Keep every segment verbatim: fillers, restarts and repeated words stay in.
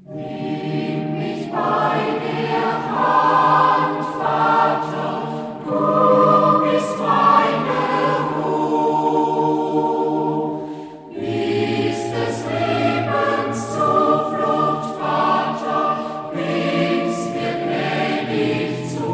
Nimm mich bei der Hand, Vater, du bist meine Ruhe. Bist des Lebens Zuflucht, Vater, bringst mir gnädig zu.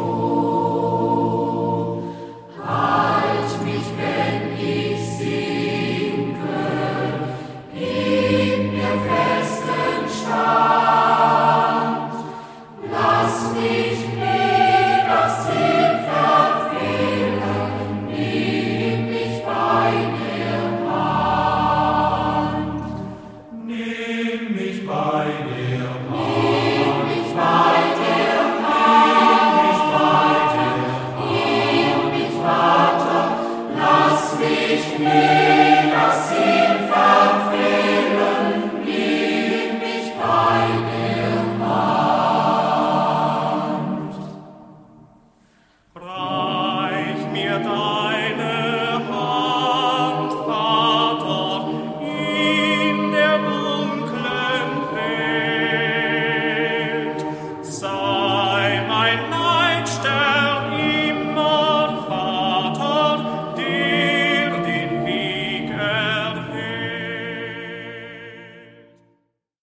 Halt mich, wenn ich sinke, gib mir festen Stand. Lass mich nie das Ziel verfehlen, nimm mich bei der Hand. Nimm mich bei der Nimm mich bei der Hand, Nimm mich, Vater, lass mich nie das Ziel verfehlen, nimm mich bei der Hand. reich mir dein